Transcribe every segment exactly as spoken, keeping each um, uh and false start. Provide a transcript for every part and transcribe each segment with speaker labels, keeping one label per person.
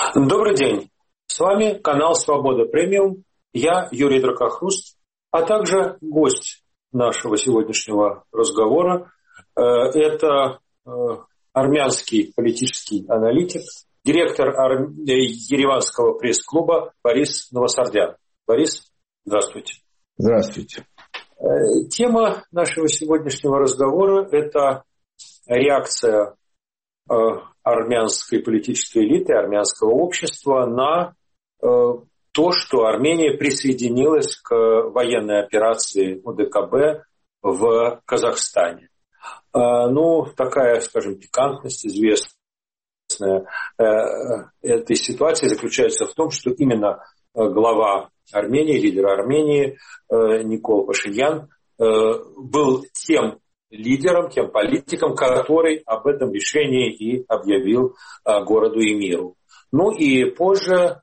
Speaker 1: Добрый день. С вами канал «Свобода Премиум». Я Юрий Дракохруст, а также гость нашего сегодняшнего разговора. Это армянский политический аналитик, директор Ереванского пресс-клуба Борис Новосардян. Борис, здравствуйте.
Speaker 2: Здравствуйте.
Speaker 1: Тема нашего сегодняшнего разговора – это реакция армянской политической элиты, армянского общества на то, что Армения присоединилась к военной операции ОДКБ в Казахстане. Ну, такая, скажем, пикантность известная этой ситуации заключается в том, что именно глава Армении, лидер Армении Никол Пашинян был тем лидером, тем политиком, который об этом решении и объявил городу и миру. Ну и позже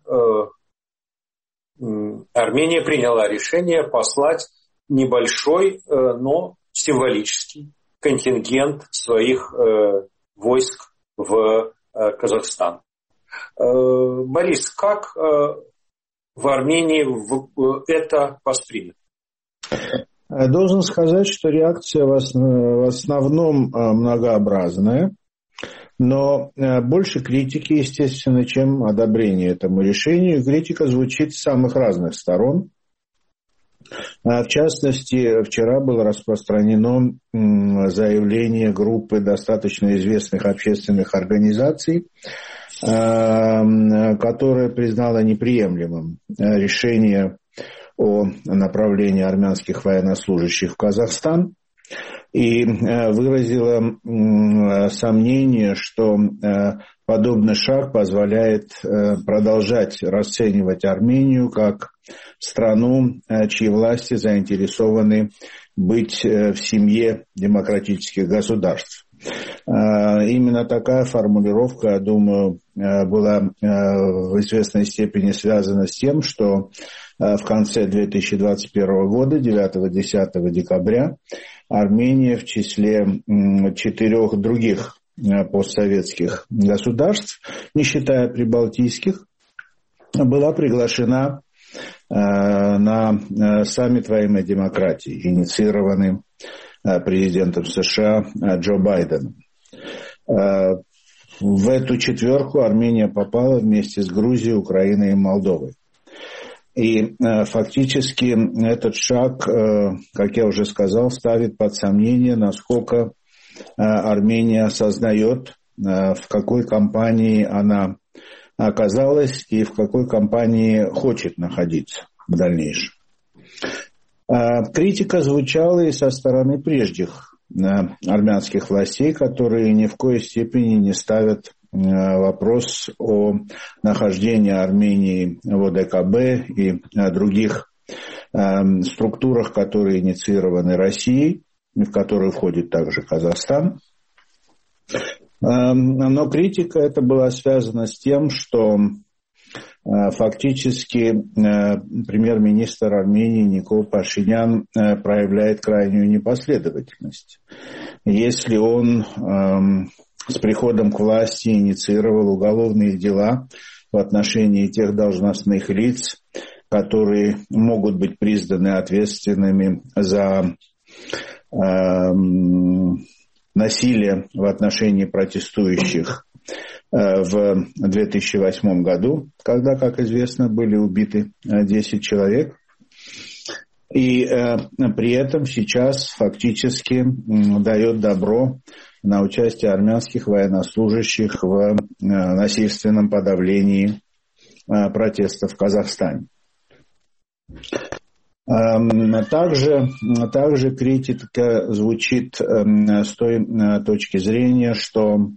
Speaker 1: Армения приняла решение послать небольшой, но символический контингент своих войск в Казахстан. Борис, как в Армении это воспринято?
Speaker 2: Должен сказать, что реакция в основном многообразная, но больше критики, естественно, чем одобрение этому решению. Критика звучит с самых разных сторон. В частности, вчера было распространено заявление группы достаточно известных общественных организаций, которая признала неприемлемым решение о направлении армянских военнослужащих в Казахстан и выразила сомнение, что подобный шаг позволяет продолжать расценивать Армению как страну, чьи власти заинтересованы быть в семье демократических государств. Именно такая формулировка, я думаю, была в известной степени связана с тем, что в конце две тысячи двадцать первого года, девятого-десятого декабря, Армения в числе четырех других постсоветских государств, не считая прибалтийских, была приглашена на саммит во имя демократии, инициированный президентом США Джо Байденом. В эту четверку Армения попала вместе с Грузией, Украиной и Молдовой. И фактически этот шаг, как я уже сказал, ставит под сомнение, насколько Армения осознает, в какой кампании она оказалась и в какой кампании хочет находиться в дальнейшем. Критика звучала и со стороны прежних армянских властей, которые ни в коей степени не ставят вопрос о нахождении Армении в ОДКБ и других структурах, которые инициированы Россией, в которые входит также Казахстан. Но критика эта была связана с тем, что фактически премьер-министр Армении Никол Пашинян проявляет крайнюю непоследовательность. Если он с приходом к власти инициировал уголовные дела в отношении тех должностных лиц, которые могут быть признаны ответственными за насилие в отношении протестующих в две тысячи восьмом году, когда, как известно, были убиты десять человек. И э, при этом сейчас фактически э, дает добро на участие армянских военнослужащих в э, насильственном подавлении э, протестов в Казахстане. Э, также, также критика звучит э, с той э, точки зрения, что,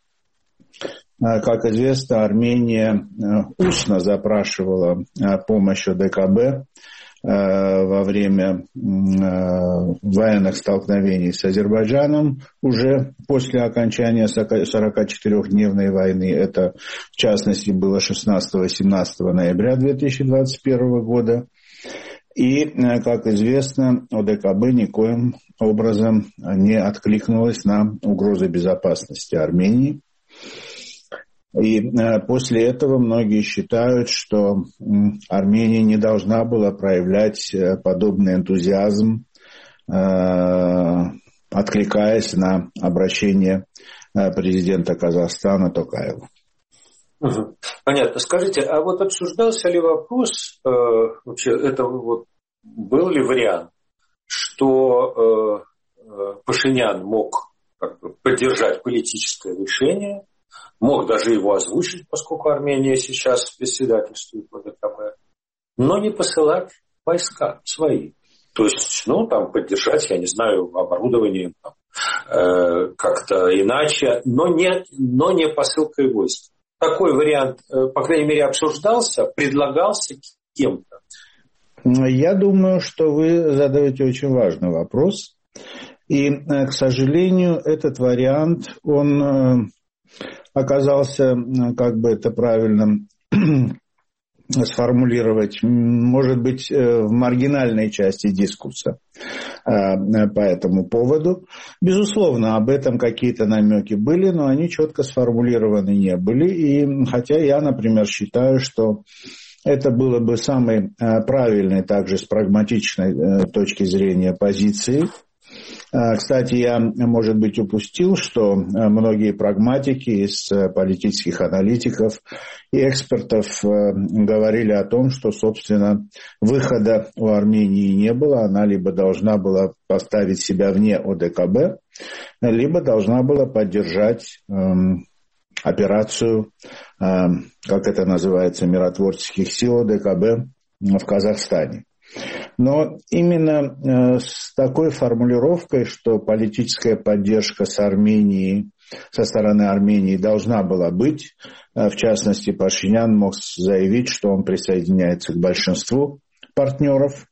Speaker 2: как известно, Армения устно запрашивала помощь ОДКБ во время военных столкновений с Азербайджаном уже после окончания сорокачетырёхдневной войны. Это, в частности, было шестнадцатого-семнадцатого ноября две тысячи двадцать первого года. И, как известно, ОДКБ никоим образом не откликнулась на угрозы безопасности Армении. И после этого многие считают, что Армения не должна была проявлять подобный энтузиазм, откликаясь на обращение президента Казахстана Токаева.
Speaker 1: Угу. Понятно. Скажите, а вот обсуждался ли вопрос, э, вообще, это вот был ли вариант, что э, э, Пашинян мог как бы поддержать политическое решение, мог даже его озвучить, поскольку Армения сейчас председательствует в ОДКБ, но не посылать войска свои. То есть, ну, там, поддержать, я не знаю, оборудование там, э, как-то иначе, но не, но не посылкой войск. Такой вариант, по крайней мере, обсуждался, предлагался кем-то?
Speaker 2: Я думаю, что вы задаете очень важный вопрос. И, к сожалению, этот вариант, он оказался, как бы это правильно сформулировать, может быть, в маргинальной части дискурса по этому поводу. Безусловно, об этом какие-то намеки были, но они четко сформулированы не были. И хотя я, например, считаю, что это было бы самой правильной, также с прагматичной точки зрения позиции. Кстати, я, может быть, упустил, что многие прагматики из политических аналитиков и экспертов говорили о том, что, собственно, выхода у Армении не было. Она либо должна была поставить себя вне ОДКБ, либо должна была поддержать эм, операцию, эм, как это называется, миротворческих сил ОДКБ в Казахстане. Но именно с такой формулировкой, что политическая поддержка с Арменией, со стороны Армении должна была быть, в частности, Пашинян мог заявить, что он присоединяется к большинству партнеров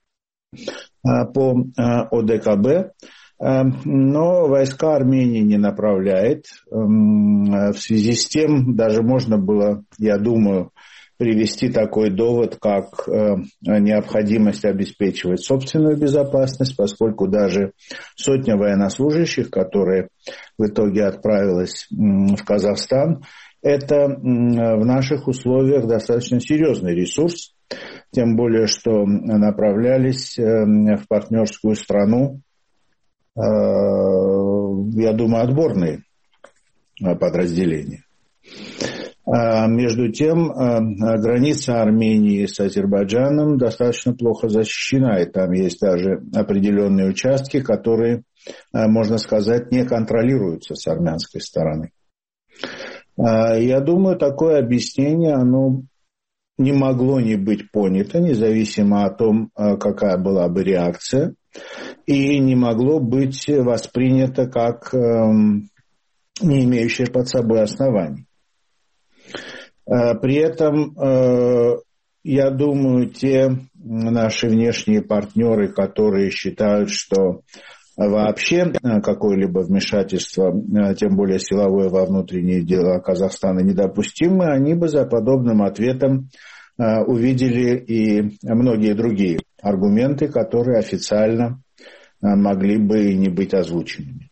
Speaker 2: по ОДКБ, но войска Армении не направляет. В связи с тем даже можно было, я думаю, привести такой довод, как э, необходимость обеспечивать собственную безопасность, поскольку даже сотня военнослужащих, которые в итоге отправилась э, в Казахстан, это э, в наших условиях достаточно серьезный ресурс, тем более, что направлялись э, в партнерскую страну, э, я думаю, отборные подразделения. Между тем, граница Армении с Азербайджаном достаточно плохо защищена, и там есть даже определенные участки, которые, можно сказать, не контролируются с армянской стороны. Я думаю, такое объяснение, оно не могло не быть понято, независимо от того, какая была бы реакция, и не могло быть воспринято как не имеющее под собой оснований. При этом, я думаю, те наши внешние партнеры, которые считают, что вообще какое-либо вмешательство, тем более силовое, во внутренние дела Казахстана недопустимо, они бы за подобным ответом увидели и многие другие аргументы, которые официально могли бы и не быть озвученными.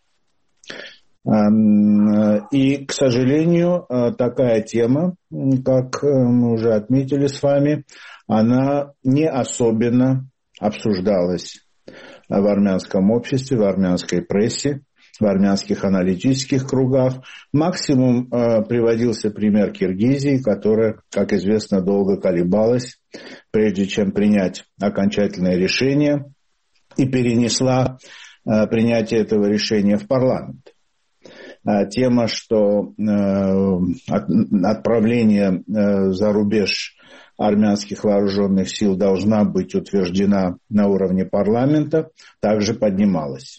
Speaker 2: И, к сожалению, такая тема, как мы уже отметили с вами, она не особенно обсуждалась в армянском обществе, в армянской прессе, в армянских аналитических кругах. Максимум приводился пример Киргизии, которая, как известно, долго колебалась, прежде чем принять окончательное решение, и перенесла принятие этого решения в парламент. Тема, что отправление за рубеж армянских вооруженных сил должна быть утверждена на уровне парламента, также поднималась.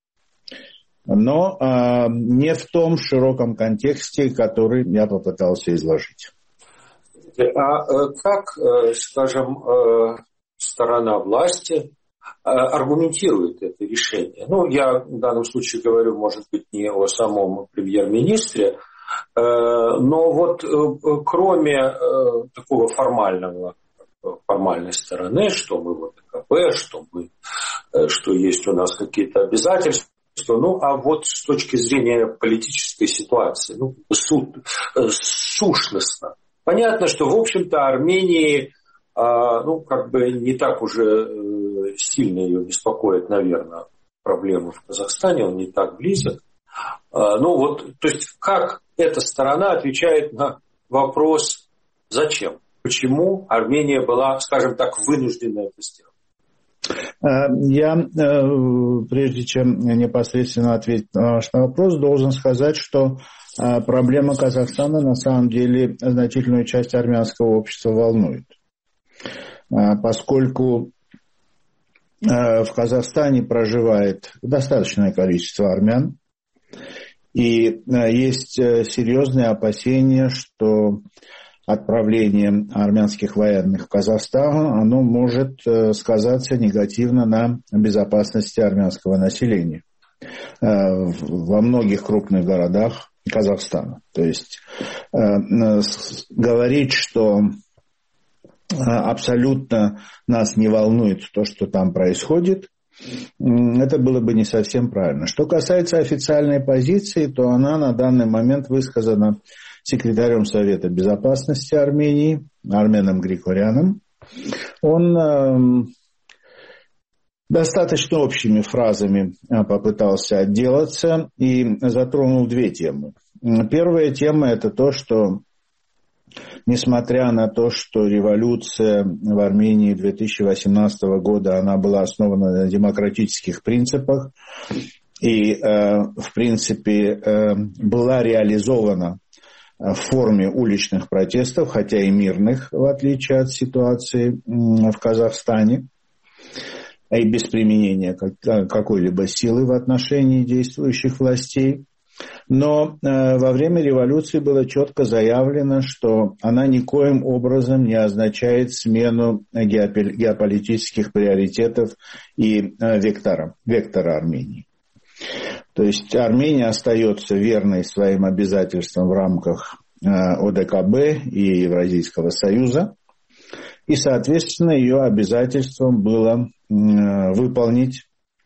Speaker 2: Но не в том широком контексте, который я попытался изложить.
Speaker 1: А как, скажем, сторона власти аргументирует это решение? Ну, я в данном случае говорю, может быть, не о самом премьер-министре, но вот кроме такого формального, формальной стороны, что мы в ОДКБ, что, мы, что есть у нас какие-то обязательства, Ну, а вот с точки зрения политической ситуации, ну, суд, сущностно. Понятно, что, в общем-то, Армении, ну, как бы не так уже сильно ее беспокоит, наверное, проблемы в Казахстане, он не так близок. Ну, вот, то есть, как эта сторона отвечает на вопрос, зачем? Почему Армения была, скажем так, вынуждена это сделать?
Speaker 2: Я, прежде чем непосредственно ответить на ваш вопрос, должен сказать, что проблема Казахстана на самом деле значительную часть армянского общества волнует. Поскольку в Казахстане проживает достаточное количество армян, и есть серьезные опасения, что отправление армянских военных в Казахстан, оно может сказаться негативно на безопасности армянского населения во многих крупных городах Казахстана. То есть говорить, что абсолютно нас не волнует то, что там происходит, это было бы не совсем правильно. Что касается официальной позиции, то она на данный момент высказана секретарем Совета Безопасности Армении Арменом Григоряном. Он э, достаточно общими фразами попытался отделаться и затронул две темы. Первая тема – это то, что несмотря на то, что революция в Армении две тысячи восемнадцатого года, она была основана на демократических принципах и, э, в принципе, э, была реализована в форме уличных протестов, хотя и мирных, в отличие от ситуации в Казахстане, и без применения какой-либо силы в отношении действующих властей. Но во время революции было четко заявлено, что она никоим образом не означает смену геополитических приоритетов и вектора, вектора Армении. То есть Армения остается верной своим обязательствам в рамках О Дэ Ка Бэ и Евразийского союза. И, соответственно, ее обязательством было выполнить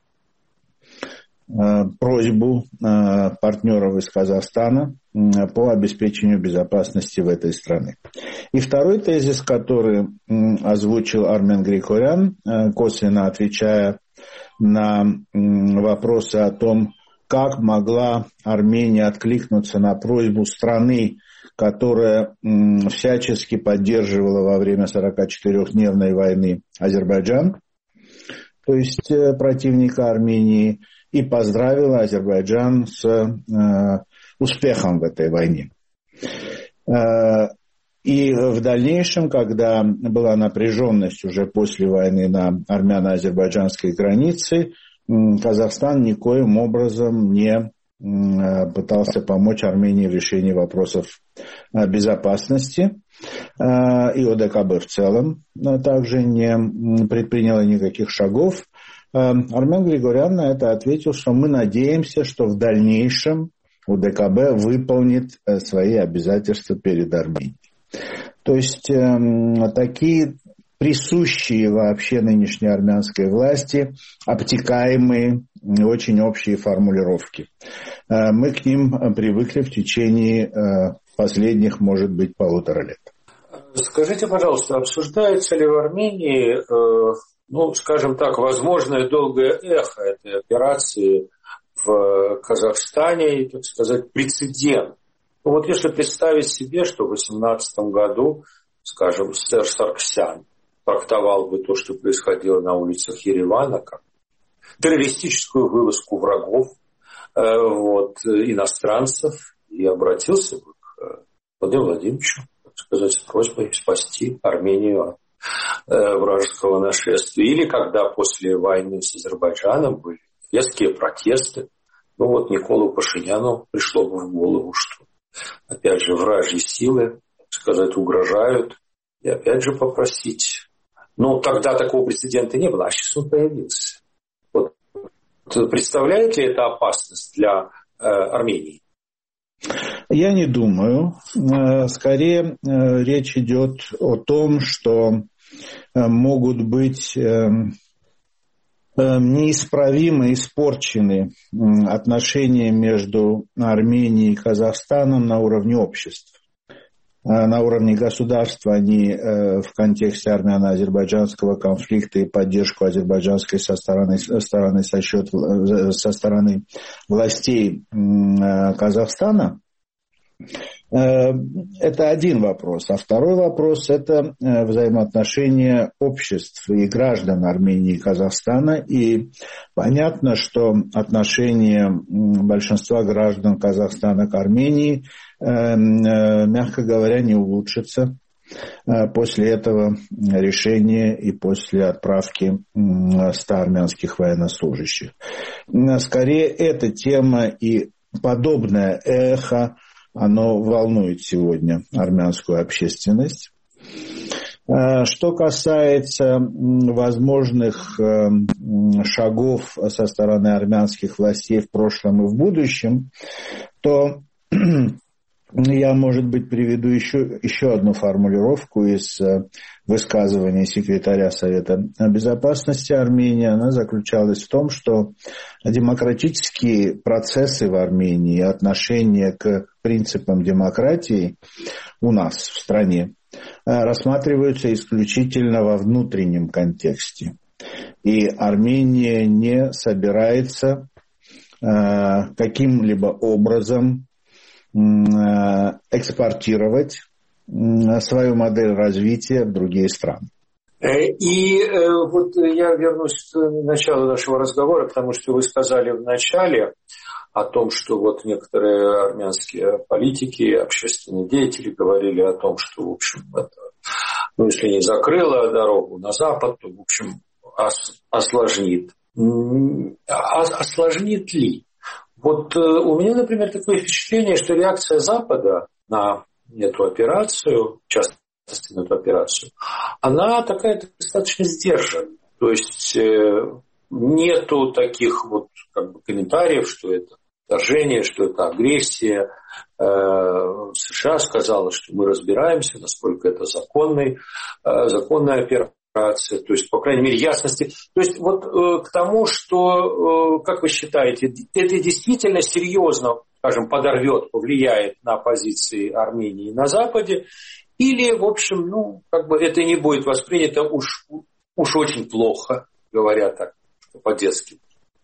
Speaker 2: просьбу партнеров из Казахстана по обеспечению безопасности в этой стране. И второй тезис, который озвучил Армен Григорян, косвенно отвечая на вопросы о том, как могла Армения откликнуться на просьбу страны, которая всячески поддерживала во время сорокачетырёхдневной войны Азербайджан, то есть противника Армении, и поздравила Азербайджан с э, успехом в этой войне. Э, и в дальнейшем, когда была напряженность уже после войны на армяно-азербайджанской границе, Казахстан никоим образом не пытался помочь Армении в решении вопросов безопасности. И О Дэ Ка Бэ в целом также не предприняла никаких шагов. Армен Григорян на это ответил, что мы надеемся, что в дальнейшем О Дэ Ка Бэ выполнит свои обязательства перед Арменией. То есть такие присущие вообще нынешней армянской власти обтекаемые, очень общие формулировки. Мы к ним привыкли в течение последних, может быть, полутора лет.
Speaker 1: Скажите, пожалуйста, обсуждается ли в Армении, ну, скажем так, возможное долгое эхо этой операции в Казахстане, и, так сказать, прецедент? Ну, вот если представить себе, что в две тысячи восемнадцатом году, скажем, сэр Сарксян трактовал бы то, что происходило на улицах Еревана, как террористическую вылазку врагов, э, вот, иностранцев, и обратился бы к Владимиру Владимировичу, так сказать, с просьбой спасти Армению от э, вражеского нашествия. Или когда после войны с Азербайджаном были резкие протесты, ну вот Николу Пашиняну пришло бы в голову, что опять же вражьи силы, так сказать, угрожают, и опять же попросить. Но тогда такого прецедента не было, а сейчас он появился. Вот. Представляет ли это опасность для э, Армении?
Speaker 2: Я не думаю. Скорее речь идет о том, что могут быть неисправимо испорчены отношения между Арменией и Казахстаном на уровне обществ. На уровне государства они в контексте армяно-азербайджанского конфликта и поддержку азербайджанской со стороны, стороны со, счет, со стороны властей Казахстана. Это один вопрос. А второй вопрос – это взаимоотношения обществ и граждан Армении и Казахстана. И понятно, что отношения большинства граждан Казахстана к Армении, мягко говоря, не улучшатся после этого решения и после отправки ста армянских военнослужащих. Скорее, эта тема и подобное эхо, оно волнует сегодня армянскую общественность. Что касается возможных шагов со стороны армянских властей в прошлом и в будущем, то я, может быть, приведу еще, еще одну формулировку из высказывания секретаря Совета Безопасности Армении. Она заключалась в том, что демократические процессы в Армении, отношение к принципам демократии у нас в стране рассматриваются исключительно во внутреннем контексте. И Армения не собирается каким-либо образом экспортировать свою модель развития в другие страны.
Speaker 1: И вот я вернусь к началу нашего разговора, потому что вы сказали в начале о том, что вот некоторые армянские политики, общественные деятели говорили о том, что, в общем, это, ну, если не закрыло дорогу на Запад, то, в общем, осложнит. Осложнит ли? Вот у меня, например, такое впечатление, что реакция Запада на эту операцию, в частности на эту операцию, она такая достаточно сдержанная. То есть нету таких вот как бы комментариев, что это вторжение, что это агрессия. США сказала, что мы разбираемся, насколько это законный, законная операция. То есть, по крайней мере, ясности. То есть, вот э, к тому, что, э, как вы считаете, это действительно серьезно, скажем, подорвет, повлияет на позиции Армении на Западе, или, в общем, ну, как бы это не будет воспринято уж, уж очень плохо, говоря так, по-детски?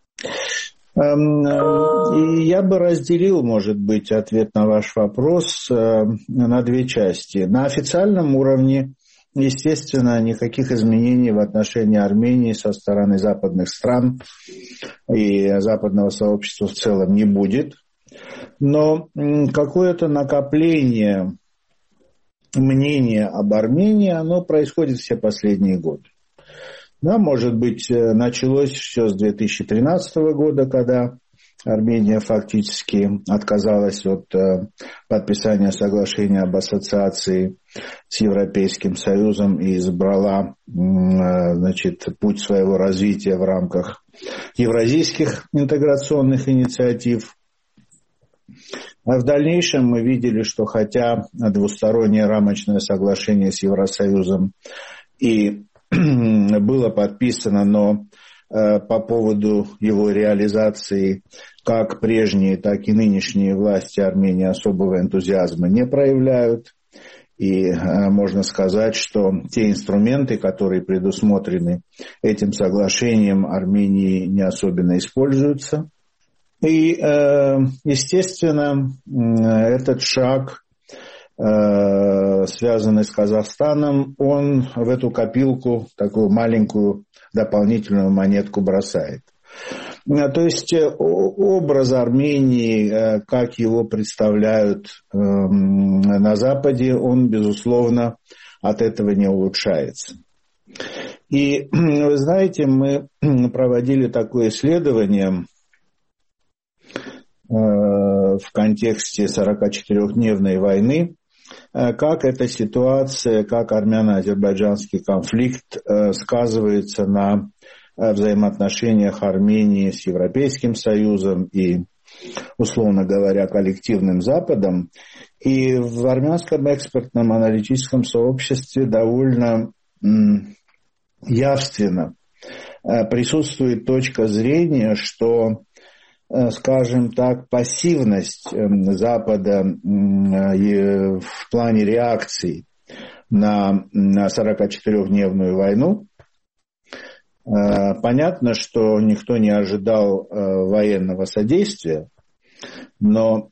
Speaker 2: Я бы разделил, может быть, ответ на ваш вопрос на две части. На официальном уровне, естественно, никаких изменений в отношении Армении со стороны западных стран и западного сообщества в целом не будет. Но какое-то накопление мнения об Армении, оно происходит все последние годы. Да, может быть, началось все с две тысячи тринадцатого года, когда Армения фактически отказалась от подписания соглашения об ассоциации с Европейским Союзом и избрала, значит, путь своего развития в рамках евразийских интеграционных инициатив. А в дальнейшем мы видели, что хотя двустороннее рамочное соглашение с Евросоюзом и было подписано, но по поводу его реализации как прежние, так и нынешние власти Армении особого энтузиазма не проявляют. И можно сказать, что те инструменты, которые предусмотрены этим соглашением, Армении не особенно используются. И, естественно, этот шаг, связанный с Казахстаном, он в эту копилку такую маленькую дополнительную монетку бросает. То есть образ Армении, как его представляют на Западе, он, безусловно, от этого не улучшается. И, вы знаете, мы проводили такое исследование в контексте сорокачетырёхдневной войны, как эта ситуация, как армяно-азербайджанский конфликт сказывается на взаимоотношениях Армении с Европейским Союзом и, условно говоря, коллективным Западом. И в армянском экспертном аналитическом сообществе довольно явственно присутствует точка зрения, что, скажем так, пассивность Запада в плане реакции на сорокачетырёхдневную войну, понятно, что никто не ожидал военного содействия, но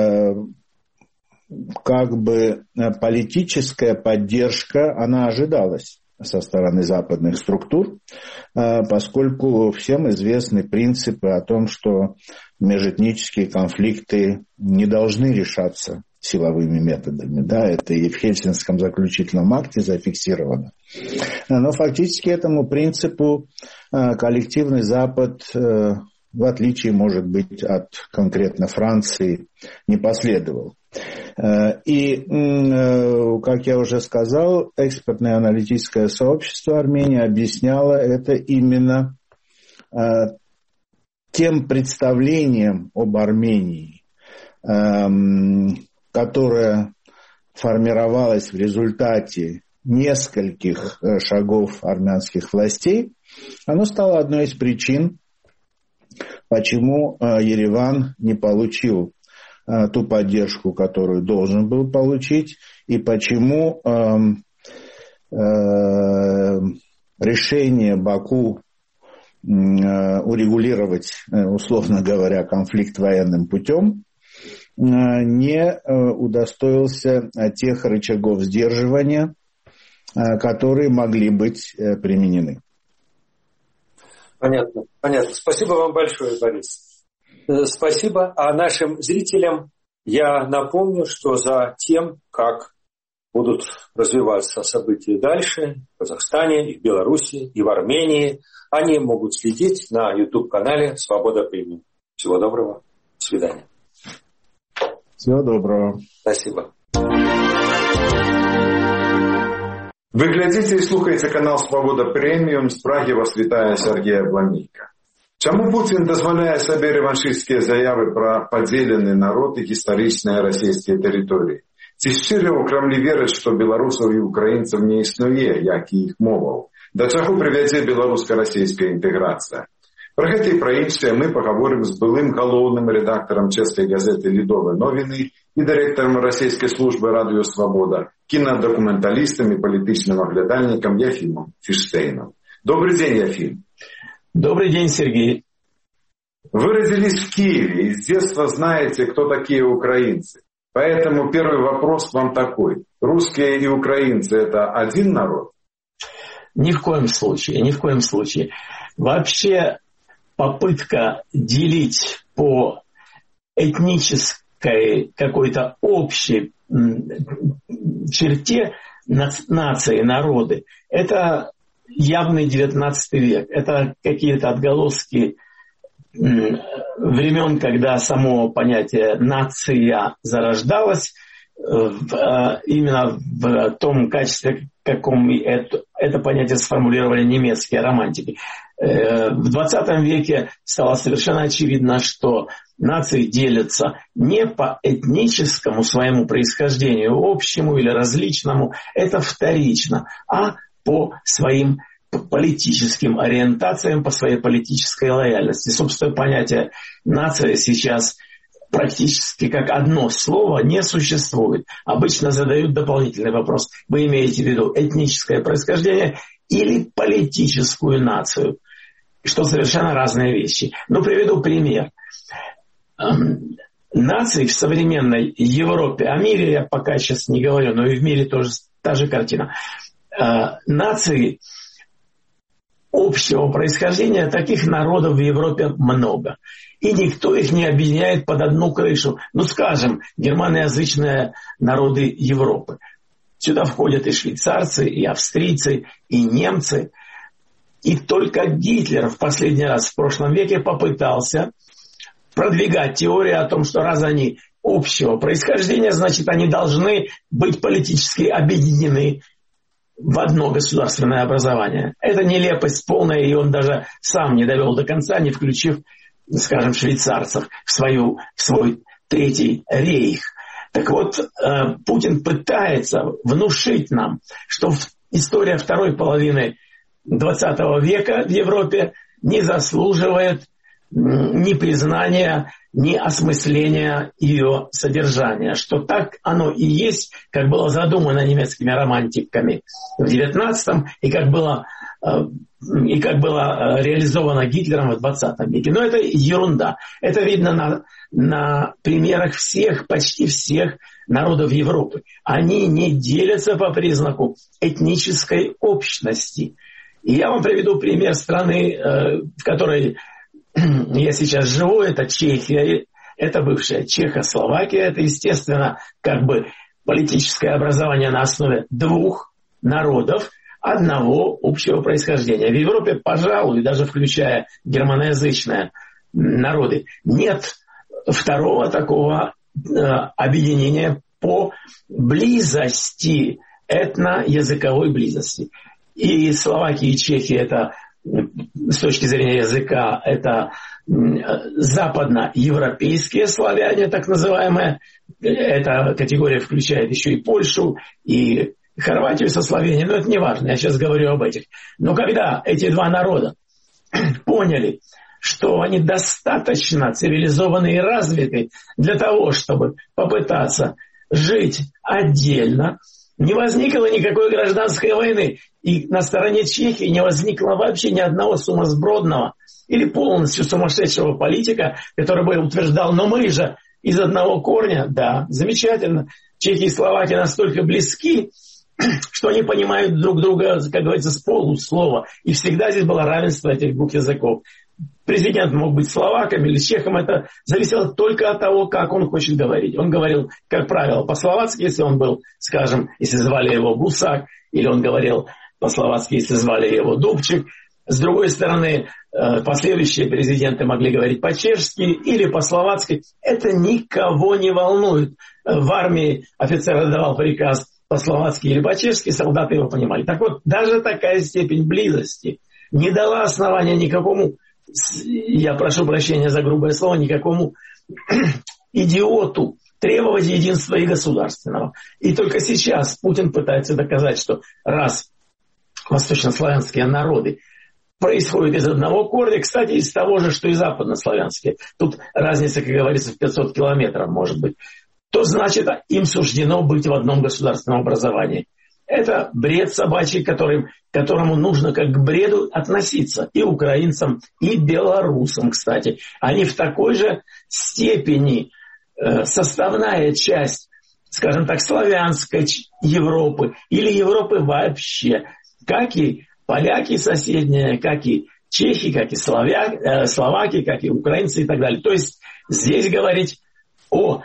Speaker 2: как бы политическая поддержка, она ожидалась со стороны западных структур, поскольку всем известны принципы о том, что межэтнические конфликты не должны решаться силовыми методами. Да, это и в Хельсинском заключительном акте зафиксировано. Но фактически этому принципу коллективный Запад, в отличие, может быть, от конкретно Франции, не последовал. И, как я уже сказал, экспертное аналитическое сообщество Армении объясняло это именно тем представлением об Армении, которое формировалось в результате нескольких шагов армянских властей, оно стало одной из причин, почему Ереван не получил ту поддержку, которую должен был получить, и почему э, э, решение Баку э, урегулировать, условно говоря, конфликт военным путем э, не э, удостоился тех рычагов сдерживания, э, которые могли быть э, применены.
Speaker 1: Понятно, понятно. Спасибо вам большое, Борис. Спасибо. А нашим зрителям я напомню, что за тем, как будут развиваться события дальше в Казахстане, и в Беларуси, и в Армении, они могут следить на YouTube-канале «Свобода премиум». Всего доброго. До свидания.
Speaker 2: Всего доброго.
Speaker 1: Спасибо.
Speaker 3: Вы глядите и слухаете канал «Свобода премиум», з Праги вас вітає Сергій Абламійка. Чаму Путін дазваляе сабе рэваншысцкія заявы пра падзелены народ і гістарычныя расійскія тэрыторыі? Ці шчыра ў Крамлі вераць, што беларусаў і украінцаў не існуе, як і іх моваў? Да чаго прывядзе беларуска-расійская інтэграцыя? Пра гэта і пра іншае мы пагаворым з былым галоўным рэдактарам чэшскай газеты «Лідовыя новіны» і дырэктарам расійскай службы «Радыё Свабода», кинодокументалистом и политичным оглядальником Яфимом Фиштейном. Добрый день, Яфим.
Speaker 4: Добрый день, Сергей.
Speaker 3: Вы родились в Киеве и с детства знаете, кто такие украинцы. Поэтому первый вопрос вам такой. Русские и украинцы – это один народ?
Speaker 4: Ни в коем случае, ни в коем случае. Вообще попытка делить по этнической какой-то общей черте нации, народы, это явный девятнадцатый век. Это какие-то отголоски времен, когда само понятие «нация» зарождалось в, именно в том качестве, в каком это, это понятие сформулировали немецкие романтики. В двадцатом веке стало совершенно очевидно, что нации делятся не по этническому своему происхождению, общему или различному, это вторично, а по своим политическим ориентациям, по своей политической лояльности. Собственно, понятие «нация» сейчас практически как одно слово не существует. Обычно задают дополнительный вопрос. Вы имеете в виду этническое происхождение или политическую нацию? Что совершенно разные вещи. Ну, приведу пример. Нации в современной Европе, о мире я пока сейчас не говорю, но и в мире тоже та же картина. Нации общего происхождения, таких народов в Европе много. И никто их не объединяет под одну крышу. Ну, скажем, германоязычные народы Европы. Сюда входят и швейцарцы, и австрийцы, и немцы. И только Гитлер в последний раз в прошлом веке попытался продвигать теорию о том, что раз они общего происхождения, значит, они должны быть политически объединены в одно государственное образование. Это нелепость полная, и он даже сам не довел до конца, не включив, скажем, швейцарцев в, свою, в свой третий рейх. Так вот, э, Путин пытается внушить нам, что история второй половины двадцатого века в Европе не заслуживает ни признания, ни осмысления ее содержания. Что так оно и есть, как было задумано немецкими романтиками в девятнадцатом и как было, и как было реализовано Гитлером в двадцатом веке. Но это ерунда. Это видно на, на примерах всех, почти всех народов Европы. Они не делятся по признаку этнической общности. И я вам приведу пример страны, в которой я сейчас живу, это Чехия, это бывшая Чехословакия, это, естественно, как бы политическое образование на основе двух народов, одного общего происхождения. В Европе, пожалуй, даже включая германоязычные народы, нет второго такого э, объединения по близости, этно-языковой близости. И Словакия, и Чехия — это с точки зрения языка, это западноевропейские славяне, так называемые. Эта категория включает еще и Польшу, и Хорватию со Словенией, но это не важно, я сейчас говорю об этих. Но когда эти два народа поняли, что они достаточно цивилизованы и развиты для того, чтобы попытаться жить отдельно, не возникло никакой гражданской войны. И на стороне Чехии не возникло вообще ни одного сумасбродного или полностью сумасшедшего политика, который бы утверждал, но мы же из одного корня. Да, замечательно. Чехи и Словакия настолько близки, что они понимают друг друга, как говорится, с полуслова. И всегда здесь было равенство этих двух языков. Президент мог быть словаком или чехом, это зависело только от того, как он хочет говорить. Он говорил, как правило, по-словацки, если он был, скажем, если звали его Гусак, или он говорил по-словацки, если звали его Дубчик. С другой стороны, последующие президенты могли говорить по-чешски или по-словацки. Это никого не волнует. В армии офицер давал приказ по-словацки или по-чешски, солдаты его понимали. Так вот, даже такая степень близости не дала основания никакому, я прошу прощения за грубое слово, никакому идиоту требовать единства и государственного. И только сейчас Путин пытается доказать, что раз восточнославянские народы происходят из одного корня, кстати, из того же, что и западнославянские, тут разница, как говорится, в пятьсот километров может быть, то значит, им суждено быть в одном государственном образовании. Это бред собачий, которым, которому нужно как к бреду относиться и украинцам, и белорусам, кстати. Они в такой же степени э, составная часть, скажем так, славянской Европы или Европы вообще, как и поляки соседние, как и чехи, как и славя, э, словаки, как и украинцы и так далее. То есть здесь говорить о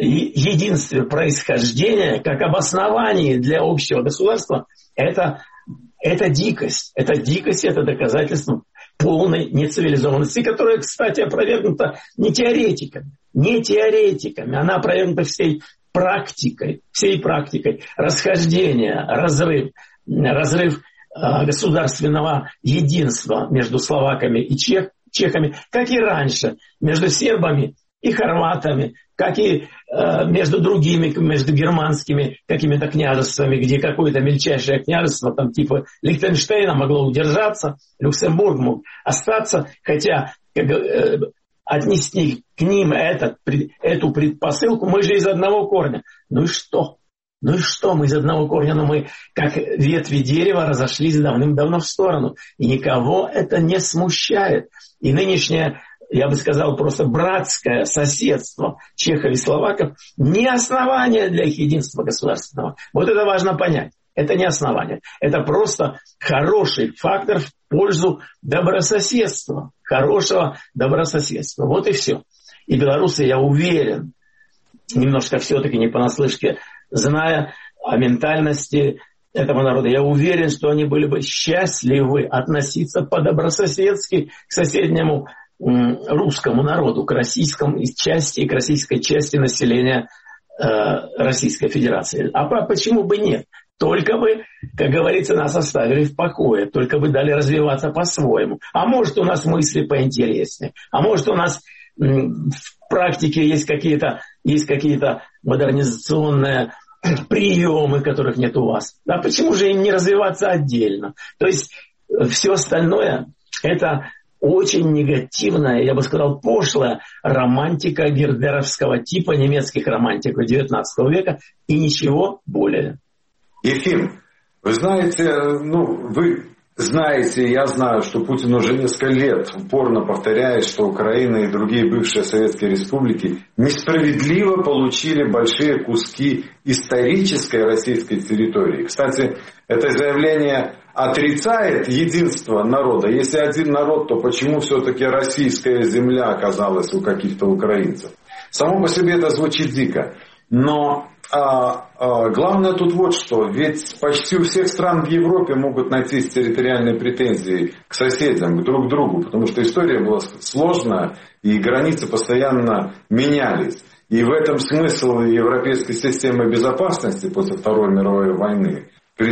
Speaker 4: единстве происхождения как обосновании для общего государства, это, это дикость. Это дикость, это доказательство полной нецивилизованности, которая, кстати, опровергнута не теоретиками, не теоретиками, она опровергнута всей практикой, всей практикой расхождения, разрыв, разрыв э, государственного единства между словаками и чех, чехами, как и раньше, между сербами и хорватами, как и э, между другими, между германскими какими-то княжествами, где какое-то мельчайшее княжество, там типа Лихтенштейна, могло удержаться, Люксембург мог остаться, хотя как, э, отнести к ним этот, эту предпосылку, мы же из одного корня. Ну и что? Ну и что, мы из одного корня, но мы, как ветви дерева, разошлись давным-давно в сторону. И никого это не смущает. И нынешнее, я бы сказал, просто братское соседство чехов и словаков не основание для их единства государственного. Вот это важно понять. Это не основание. Это просто хороший фактор в пользу добрососедства. Хорошего добрососедства. Вот и все. И белорусы, я уверен, немножко все-таки не понаслышке, зная о ментальности этого народа, я уверен, что они были бы счастливы относиться по-добрососедски к соседнему русскому народу, к российскому части и к российской части населения э, Российской Федерации. А почему бы нет? Только бы, как говорится, нас оставили в покое, только бы дали развиваться по-своему. А может, у нас мысли поинтереснее, а может, у нас м, в практике есть какие-то, есть какие-то модернизационные приемы, которых нет у вас. А почему же им не развиваться отдельно? То есть все остальное – это очень негативная, я бы сказал, пошлая романтика гердеровского типа, немецких романтиков девятнадцатого века, и ничего более.
Speaker 3: Ефим, вы знаете, ну, вы знаете, я знаю, что Путин уже несколько лет упорно повторяет, что Украина и другие бывшие советские республики несправедливо получили большие куски исторической российской территории. Кстати, это заявление отрицает единство народа. Если один народ, то почему все-таки российская земля оказалась у каких-то украинцев? Само по себе это звучит дико. Но а, а, главное тут вот что. Ведь почти у всех стран в Европе могут найтись территориальные претензии к соседям, к друг другу. Потому что история была сложная, и границы постоянно менялись. И в этом смысл европейской системы безопасности после Второй мировой войны.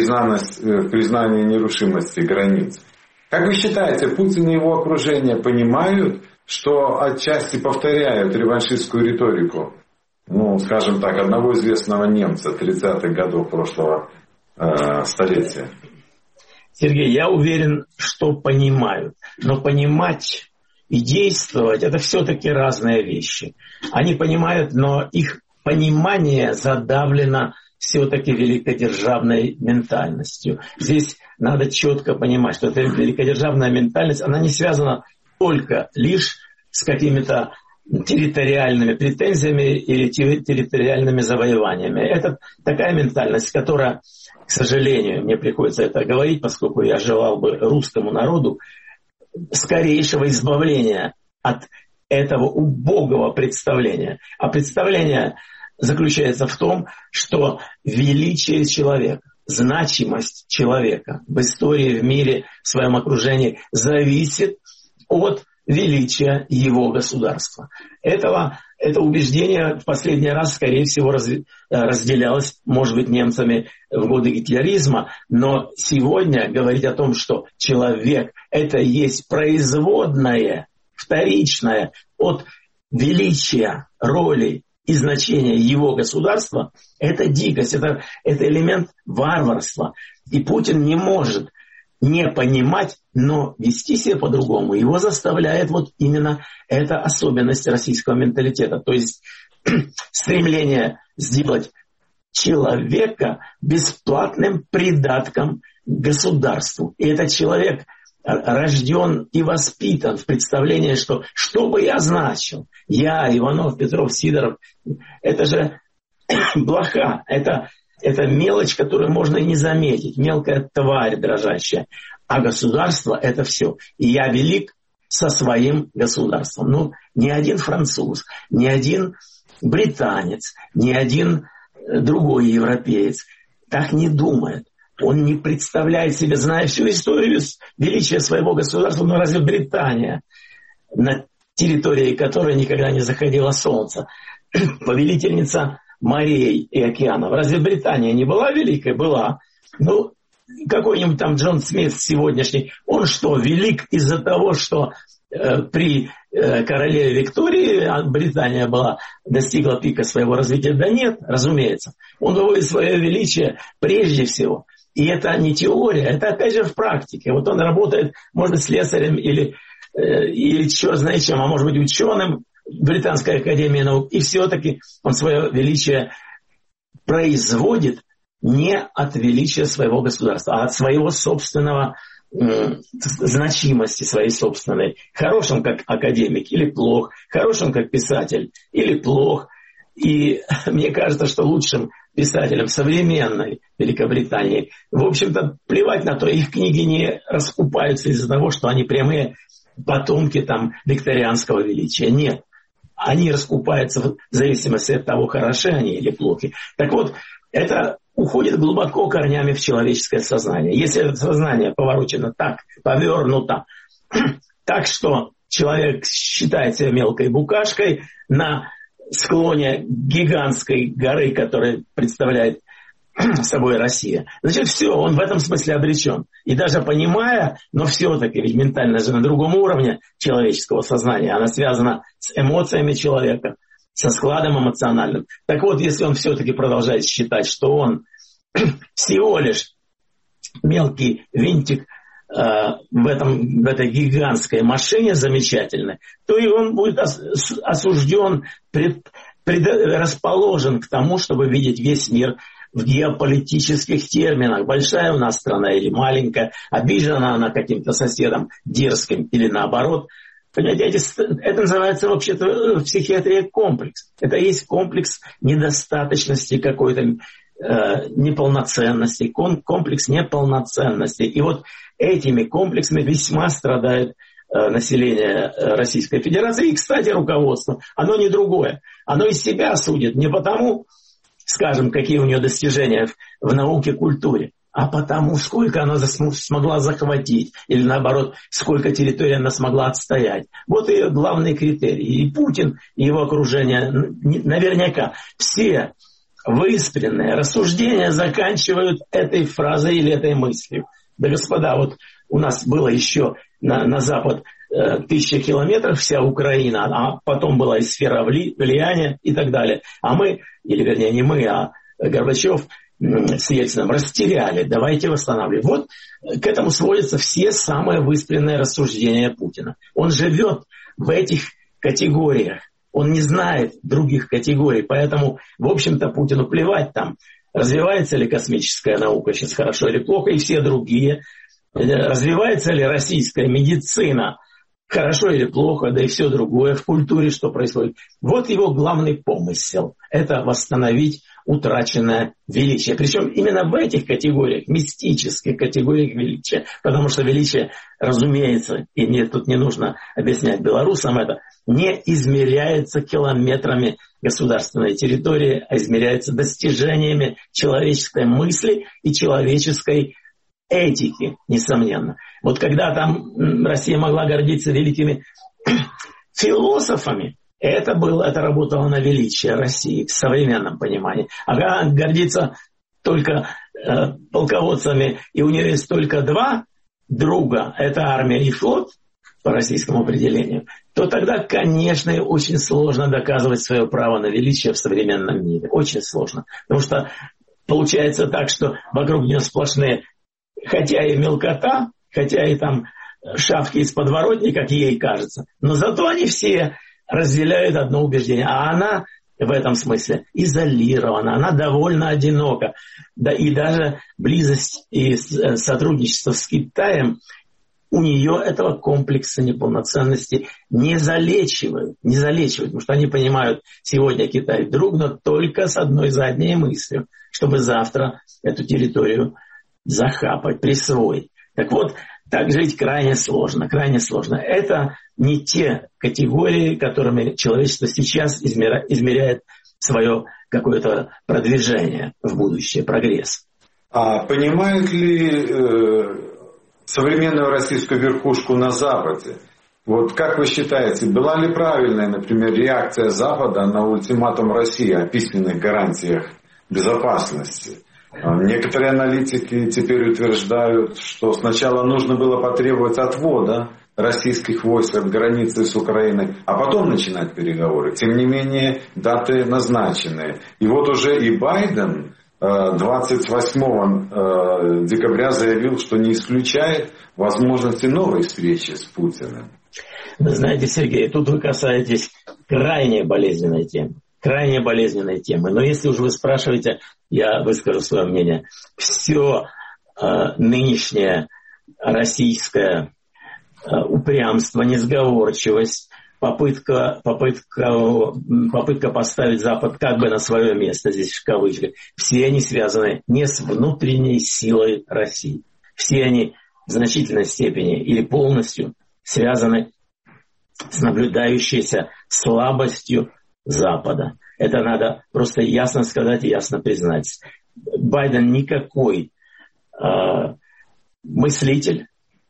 Speaker 3: Признание нерушимости границ. Как вы считаете, Путин и его окружение понимают, что отчасти повторяют реваншистскую риторику, ну, скажем так, одного известного немца тридцатых годов прошлого э, столетия?
Speaker 4: Сергей, я уверен, что понимают. Но понимать и действовать – это все-таки разные вещи. Они понимают, но их понимание задавлено все-таки великодержавной ментальностью. Здесь надо четко понимать, что эта великодержавная ментальность, она не связана только лишь с какими-то территориальными претензиями или территориальными завоеваниями. Это такая ментальность, которая, к сожалению, мне приходится это говорить, поскольку я желал бы русскому народу скорейшего избавления от этого убогого представления. А представление заключается в том, что величие человека, значимость человека в истории, в мире, в своем окружении зависит от величия его государства. Этого, это убеждение в последний раз, скорее всего, раз, разделялось, может быть, немцами в годы гитлеризма, но сегодня говорить о том, что человек – это есть производное, вторичное от величия, роли и значение его государства, это дикость, это, это элемент варварства. И Путин не может не понимать, но вести себя по-другому. Его заставляет вот именно эта особенность российского менталитета. То есть стремление сделать человека бесплатным придатком государству. И этот человек рожден и воспитан в представлении, что что бы я значил, я, Иванов, Петров, Сидоров, это же блоха, это, это мелочь, которую можно и не заметить, мелкая тварь дрожащая. А государство – это все. И я велик со своим государством. Ну, ни один француз, ни один британец, ни один другой европеец так не думает. Он не представляет себе, зная всю историю величия своего государства, но разве Британия, на территории которой никогда не заходило солнце, повелительница морей и океанов, разве Британия не была великой? Была. Ну, какой-нибудь там Джон Смит сегодняшний, он что, велик из-за того, что э, при э, королеве Виктории Британия была, достигла пика своего развития? Да нет, разумеется. Он выводит свое величие прежде всего. И это не теория, это опять же в практике. Вот он работает, может быть, слесарем или, э, или черт знает чем, а может быть ученым в Британской академии наук. И все-таки он свое величие производит не от величия своего государства, а от своего собственного э, значимости, своей собственной. Хорош он как академик или плох, хорош он как писатель или плох. И мне кажется, что лучшим писателям современной Великобритании, в общем-то, плевать на то, их книги не раскупаются из-за того, что они прямые потомки там викторианского величия. Нет. Они раскупаются в зависимости от того, хороши они или плохи. Так вот, это уходит глубоко корнями в человеческое сознание. Если это сознание поворочено так, повернуто, так что человек считает себя мелкой букашкой на склоне гигантской горы, которая представляет собой Россия, значит, все, он в этом смысле обречен. И даже понимая, но все-таки, ведь ментальность же на другом уровне человеческого сознания, она связана с эмоциями человека, со складом эмоциональным. Так вот, если он все-таки продолжает считать, что он всего лишь мелкий винтик в, этом, в этой гигантской машине замечательной, то и он будет осужден, пред, предрасположен к тому, чтобы видеть весь мир в геополитических терминах. Большая у нас страна или маленькая, обижена она каким-то соседом дерзким или наоборот. Понимаете, это называется вообще-то в психиатрии комплекс. Это есть комплекс недостаточности какой-то, э, неполноценности, комплекс неполноценности. И вот этими комплексами весьма страдает э, население Российской Федерации. И, кстати, руководство, оно не другое. Оно из себя судит не потому, скажем, какие у нее достижения в, в науке, культуре, а потому, сколько она смогла захватить, или наоборот, сколько территорий она смогла отстоять. Вот ее главные критерии. И Путин, и его окружение, наверняка, все выспренные рассуждения заканчивают этой фразой или этой мыслью. Да, господа, вот у нас было еще на, на запад э, тысяча километров вся Украина, а потом была и сфера влияния и так далее. А мы, или вернее не мы, а Горбачев с Ельциным растеряли, давайте восстанавливать. Вот к этому сводятся все самые выспренные рассуждения Путина. Он живет в этих категориях, он не знает других категорий, поэтому, в общем-то, Путину плевать там, развивается ли космическая наука сейчас хорошо или плохо, и все другие, развивается ли российская медицина хорошо или плохо, да и все другое в культуре, что происходит. Вот его главный помысел – это восстановить утраченное величие. Причем именно в этих категориях, мистических категориях величия. Потому что величие, разумеется, и мне тут не нужно объяснять белорусам это, не измеряется километрами государственной территории, а измеряется достижениями человеческой мысли и человеческой этики, несомненно. Вот когда там Россия могла гордиться великими философами, это было, это работало на величие России в современном понимании. А гордиться только э, полководцами, и у нее есть только два друга, это армия и флот, по российскому определению, то тогда, конечно, очень сложно доказывать свое право на величие в современном мире. Очень сложно. Потому что получается так, что вокруг нее сплошные, хотя и мелкота, хотя и там шавки из подворотни, как ей кажется, но зато они все разделяют одно убеждение. А она в этом смысле изолирована, она довольно одинока. Да и даже близость и сотрудничество с Китаем у нее этого комплекса неполноценности не залечивают. Не залечивают, потому что они понимают, сегодня Китай дрогнут только с одной задней мыслью, чтобы завтра эту территорию захапать, присвоить. Так вот, так жить крайне сложно, крайне сложно. Это не те категории, которыми человечество сейчас измеря, измеряет свое какое-то продвижение в будущее, прогресс.
Speaker 3: А понимает ли э, современную российскую верхушку на Западе? Вот как вы считаете, была ли правильная, например, реакция Запада на ультиматум России о письменных гарантиях безопасности? Некоторые аналитики теперь утверждают, что сначала нужно было потребовать отвода российских войск от границы с Украиной, а потом начинать переговоры. Тем не менее, даты назначены. И вот уже и Байден двадцать восьмого декабря заявил, что не исключает возможности новой встречи с Путиным.
Speaker 4: Вы знаете, Сергей, тут вы касаетесь крайне болезненной темы. Крайне болезненной темы. Но если уж вы спрашиваете, я выскажу свое мнение. Все э, нынешнее российское э, упрямство, несговорчивость, попытка, попытка, попытка поставить Запад как бы на свое место, здесь в кавычках, все они связаны не с внутренней силой России. Все они в значительной степени или полностью связаны с наблюдающейся слабостью Запада. Это надо просто ясно сказать и ясно признать. Байден никакой э, мыслитель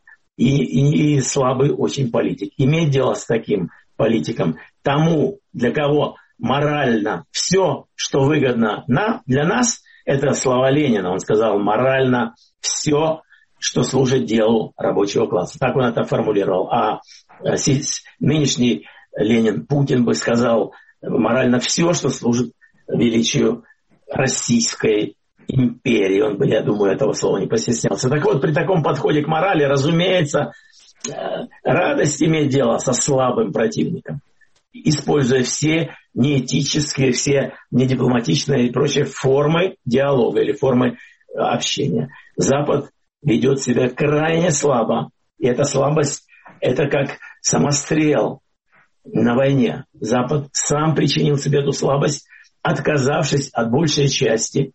Speaker 4: и, и слабый очень политик. Иметь дело с таким политиком, тому, для кого морально все, что выгодно на, для нас, это слова Ленина. Он сказал, морально все, что служит делу рабочего класса. Так он это формулировал. А э, нынешний Ленин, Путин бы сказал, морально все, что служит величию российской империи. Он бы, я думаю, этого слова не постеснялся. Так вот, при таком подходе к морали, разумеется, радость иметь дело со слабым противником, используя все неэтические, все недипломатичные и прочие формы диалога или формы общения. Запад ведет себя крайне слабо. И эта слабость – это как самострел на войне. Запад сам причинил себе эту слабость, отказавшись от большей части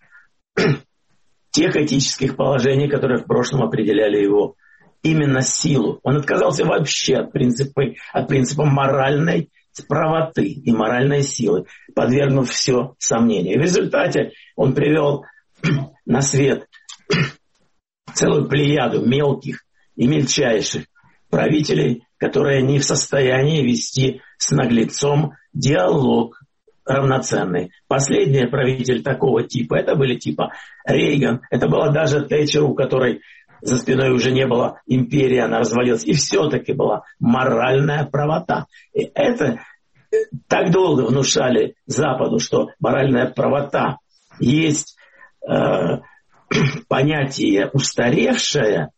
Speaker 4: тех этических положений, которые в прошлом определяли его именно силу. Он отказался вообще от принципа, от принципа моральной правоты и моральной силы, подвергнув все сомнению. В результате он привел на свет целую плеяду мелких и мельчайших правителей, которые не в состоянии вести с наглецом диалог равноценный. Последний правитель такого типа, это были типа Рейган, это была даже Тэтчер, у которой за спиной уже не было империи, она развалилась, и все-таки была моральная правота. И это так долго внушали Западу, что моральная правота есть э, понятие устаревшее,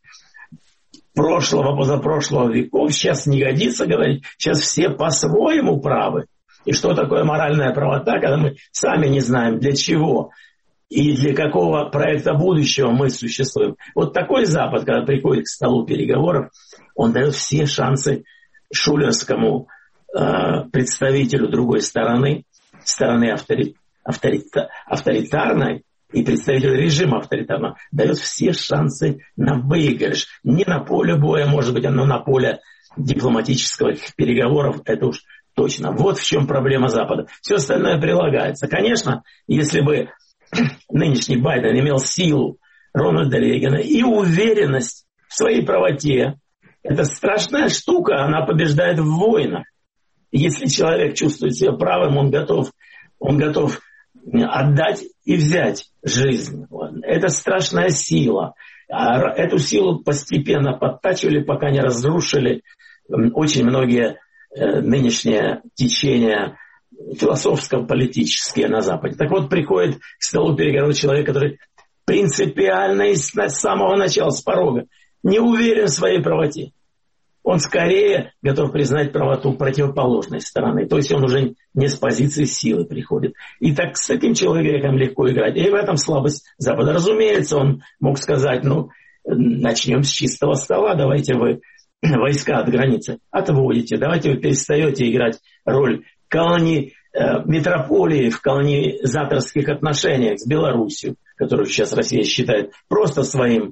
Speaker 4: прошлого, позапрошлого веков, сейчас не годится говорить, сейчас все по-своему правы. И что такое моральная правота, когда мы сами не знаем, для чего и для какого проекта будущего мы существуем. Вот такой Запад, когда приходит к столу переговоров, он дает все шансы шулерскому э, представителю другой стороны, стороны автори, авторита, авторитарной, и представитель режима авторитарного, дает все шансы на выигрыш. Не на поле боя, может быть, но на поле дипломатических переговоров, это уж точно. Вот в чем проблема Запада. Все остальное прилагается. Конечно, если бы нынешний Байден имел силу Рональда Рейгана и уверенность в своей правоте, это страшная штука, она побеждает в войнах. Если человек чувствует себя правым, он готов, он готов отдать и взять жизнь. Это страшная сила. Эту силу постепенно подтачивали, пока не разрушили очень многие нынешние течения философско-политические на Западе. Так вот, приходит к столу переговоров человек, который принципиально и с самого начала, с порога, не уверен в своей правоте. Он скорее готов признать правоту противоположной стороны. То есть он уже не с позиции силы приходит. И так с таким человеком легко играть. И в этом слабость Запада. Разумеется, он мог сказать, ну, начнем с чистого стола, давайте вы войска от границы отводите, давайте вы перестаете играть роль колони, э, метрополии в колонизаторских отношениях с Белоруссией, которую сейчас Россия считает просто своим,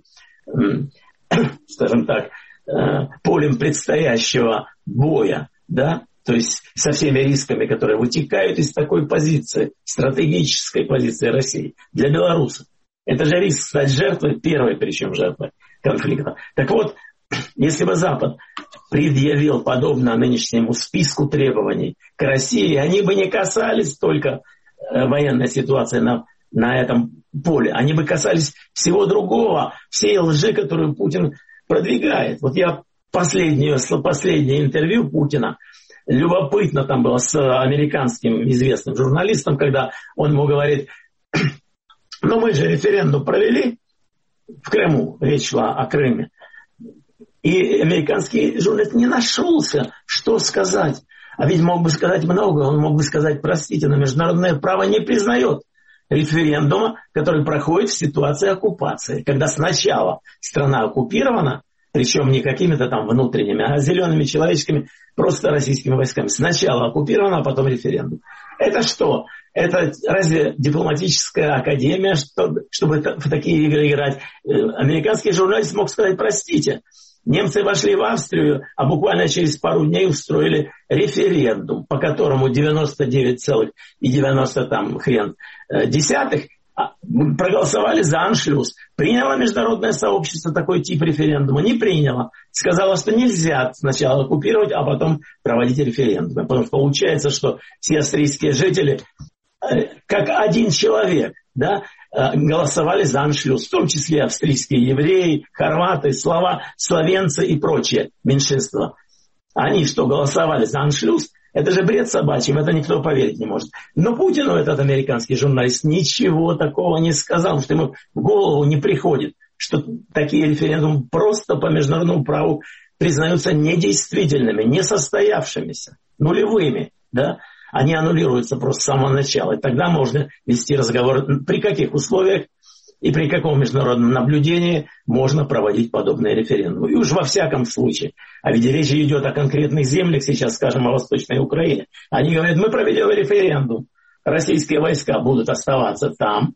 Speaker 4: э, скажем так, полем предстоящего боя, да, то есть со всеми рисками, которые вытекают из такой позиции, стратегической позиции России для белорусов. Это же риск стать жертвой, первой причем жертвой конфликта. Так вот, если бы Запад предъявил подобно нынешнему списку требований к России, они бы не касались только военной ситуации на, на этом поле, они бы касались всего другого, всей лжи, которую Путин продвигает. Вот я последнее, последнее интервью Путина, любопытно там было с американским известным журналистом, когда он ему говорит, ну мы же референдум провели в Крыму, речь шла о Крыме, и американский журналист не нашелся, что сказать. А ведь мог бы сказать много, он мог бы сказать, простите, но международное право не признает референдума, который проходит в ситуации оккупации, когда сначала страна оккупирована, причем не какими-то там внутренними, а зелеными человеческими, просто российскими войсками. Сначала оккупирована, а потом референдум. Это что? Это разве дипломатическая академия, чтобы, чтобы в такие игры играть? Американский журналист мог сказать, простите, немцы вошли в Австрию, а буквально через пару дней устроили референдум, по которому девяносто девять целых девяносто там хрен десятых проголосовали за аншлюз. Приняло международное сообщество такой тип референдума? Не приняло. Сказало, что нельзя сначала оккупировать, а потом проводить референдум. Потому что получается, что все австрийские жители, как один человек, да, голосовали за аншлюз, в том числе австрийские евреи, хорваты, слова, словенцы и прочие меньшинства. Они что, голосовали за аншлюз? Это же бред собачий, в это никто поверить не может. Но Путину этот американский журналист ничего такого не сказал, что ему в голову не приходит, что такие референдумы просто по международному праву признаются недействительными, несостоявшимися, нулевыми, да? Они аннулируются просто с самого начала. И тогда можно вести разговор, при каких условиях и при каком международном наблюдении можно проводить подобные референдумы. И уж во всяком случае. А ведь речь идет о конкретных землях, сейчас скажем о Восточной Украине. Они говорят, мы проведем референдум, российские войска будут оставаться там,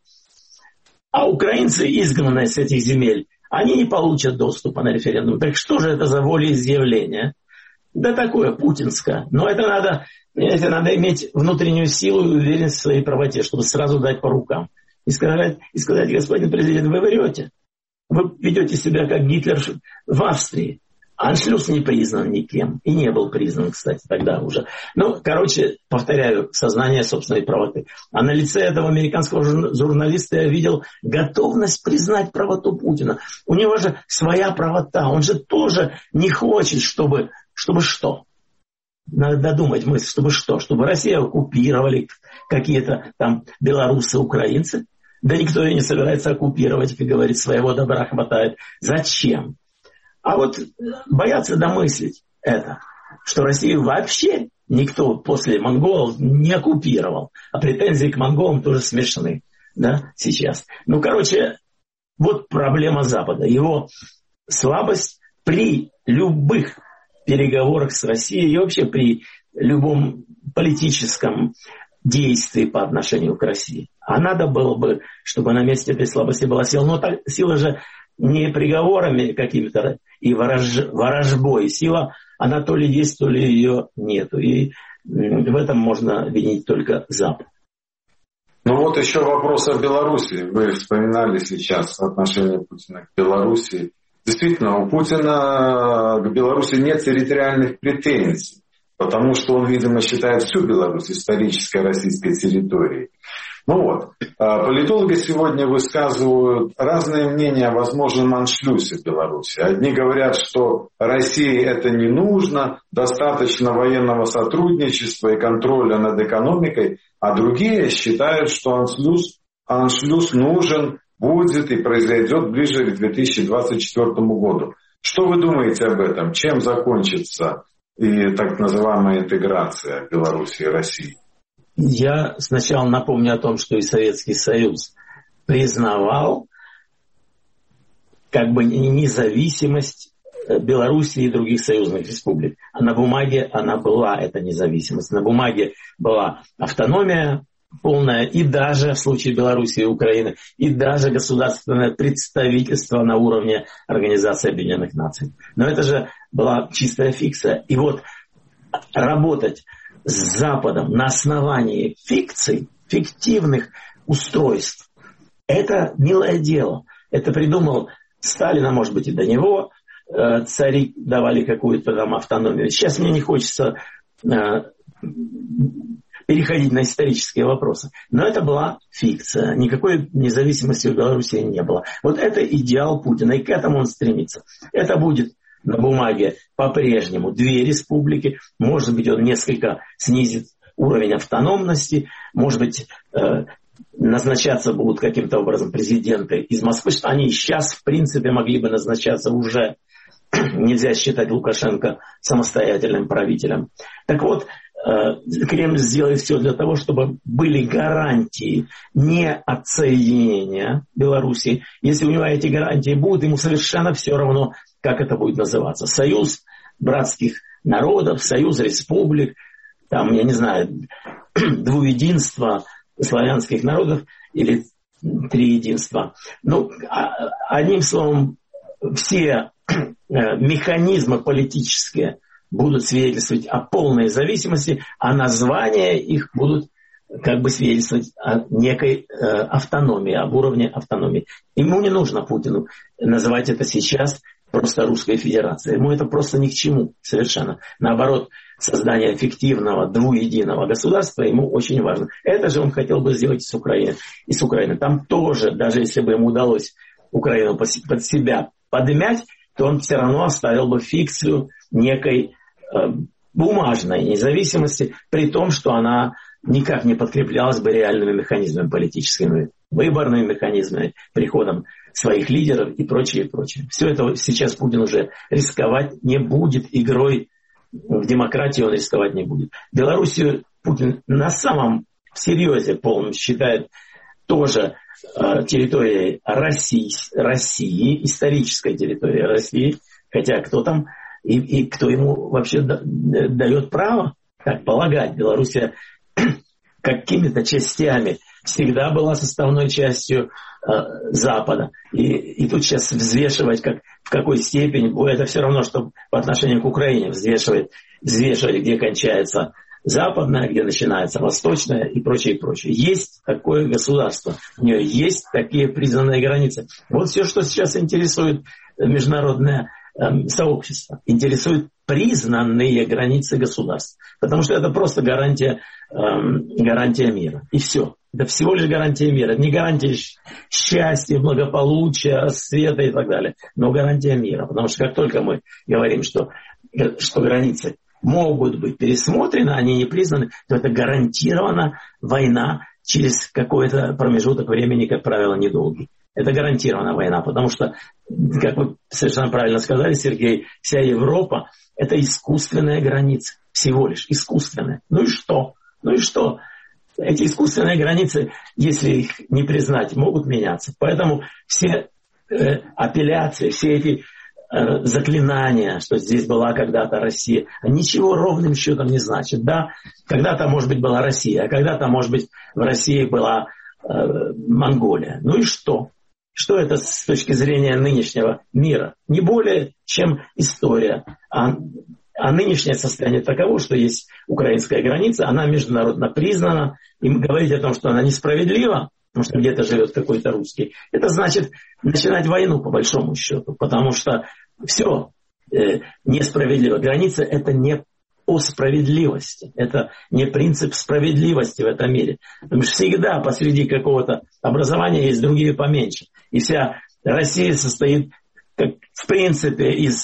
Speaker 4: а украинцы, изгнанные с этих земель, они не получат доступа на референдум. Так что же это за волеизъявление? Да такое путинское. Но это надо, это надо иметь внутреннюю силу и уверенность в своей правоте, чтобы сразу дать по рукам. И сказать, и сказать, господин президент, вы врете. Вы ведете себя как Гитлер в Австрии. Аншлюс не признан никем. И не был признан, кстати, тогда уже. Ну, короче, повторяю, сознание собственной правоты. А на лице этого американского журналиста я видел готовность признать правоту Путина. У него же своя правота. Он же тоже не хочет, чтобы... Чтобы что? Надо додумать мысль, чтобы что? Чтобы Россию оккупировали какие-то там белорусы, украинцы? Да никто ее не собирается оккупировать, как говорит, своего добра хватает. Зачем? А вот боятся домыслить это, что Россию вообще никто после монголов не оккупировал. А претензии к монголам тоже смешны, да, сейчас. Ну, короче, вот проблема Запада. Его слабость при любых переговорах с Россией и вообще при любом политическом действий по отношению к России. А надо было бы, чтобы на месте этой слабости была сила. Но так, сила же не приговорами какими-то и ворож, ворожбой. Сила, она то ли есть, то ли ее нету. И в этом можно винить только Запад.
Speaker 3: Ну вот еще вопрос о Беларуси. Вы вспоминали сейчас отношение Путина к Беларуси. Действительно, у Путина к Беларуси нет территориальных претензий, потому что он, видимо, считает всю Беларусь исторической российской территорией. Ну вот, политологи сегодня высказывают разные мнения о возможном аншлюсе в Беларуси. Одни говорят, что России это не нужно, достаточно военного сотрудничества и контроля над экономикой, а другие считают, что аншлюс, аншлюс нужен, будет и произойдет ближе к две тысячи двадцать четвёртому году. Что вы думаете об этом? Чем закончится и так называемая интеграция Беларуси и России?
Speaker 4: Я сначала напомню о том, что и Советский Союз признавал как бы независимость Белоруссии и других союзных республик. А на бумаге она была, эта независимость. На бумаге была автономия полная, и даже в случае Белоруссии и Украины, и даже государственное представительство на уровне Организации Объединенных Наций. Но это же была чистая фикция. И вот работать с Западом на основании фикций, фиктивных устройств, это милое дело. Это придумал Сталин, а может быть и до него. Цари давали какую-то там автономию. Сейчас мне не хочется переходить на исторические вопросы. Но это была фикция. Никакой независимости в Беларуси не было. Вот это идеал Путина, и к этому он стремится. Это будет на бумаге по-прежнему две республики. Может быть, он несколько снизит уровень автономности. Может быть, э, назначаться будут каким-то образом президенты из Москвы. Что они сейчас, в принципе, могли бы назначаться уже. Нельзя считать Лукашенко самостоятельным правителем. Так вот, Кремль сделает все для того, чтобы были гарантии не отсоединения Беларуси. Если у него эти гарантии будут, ему совершенно все равно, как это будет называться. Союз братских народов, союз республик, там, я не знаю, двуединство славянских народов или триединства. Ну, одним словом, все механизмы политические будут свидетельствовать о полной зависимости, а названия их будут как бы свидетельствовать о некой э, автономии, об уровне автономии. Ему не нужно, Путину, называть это сейчас просто Русской Федерацией. Ему это просто ни к чему совершенно. Наоборот, создание эффективного двуединого государства ему очень важно. Это же он хотел бы сделать с Украиной. И с Украиной. Там тоже, даже если бы ему удалось Украину под себя подмять, то он все равно оставил бы фикцию некой бумажной независимости, при том, что она никак не подкреплялась бы реальными механизмами политическими, выборными механизмами, приходом своих лидеров и прочее, и прочее. Все это сейчас Путин уже рисковать не будет, игрой в демократию он рисковать не будет. Белоруссию Путин на самом серьезе полном считает тоже э, территорией России, России, исторической территорией России, хотя кто там и, и кто ему вообще да, дает право так полагать. Белоруссия какими-то частями всегда была составной частью э, Запада. И, и тут сейчас взвешивать, как, в какой степени, это все равно, что по отношению к Украине взвешивать, взвешивать, где кончается западная, где начинается восточная и прочее, и прочее. Есть такое государство, у нее есть такие признанные границы. Вот все, что сейчас интересует международное э, сообщество, интересует признанные границы государств. Потому что это просто гарантия, э, гарантия мира. И все. Это всего лишь гарантия мира. Не гарантия счастья, благополучия, расцвета и так далее. Но гарантия мира. Потому что как только мы говорим, что, что границы могут быть пересмотрены, они не признаны, то это гарантированно война через какой-то промежуток времени, как правило, недолгий. Это гарантированная война, потому что, как вы совершенно правильно сказали, Сергей, вся Европа – это искусственная граница, всего лишь искусственная. Ну и что? Ну и что? Эти искусственные границы, если их не признать, могут меняться. Поэтому все э, апелляции, все эти э, заклинания, что здесь была когда-то Россия, ничего ровным счетом не значит. Да, когда-то, может быть, была Россия, а когда-то, может быть, в России была э, Монголия. Ну и что? Что это с точки зрения нынешнего мира? Не более, чем история. А, а нынешнее состояние таково, что есть украинская граница, она международно признана. И говорить о том, что она несправедлива, потому что где-то живет какой-то русский, это значит начинать войну по большому счету. Потому что все э, несправедливо. Граница – это не о справедливости. Это не принцип справедливости в этом мире. Потому что всегда посреди какого-то образования есть другие поменьше. И вся Россия состоит, как, в принципе, из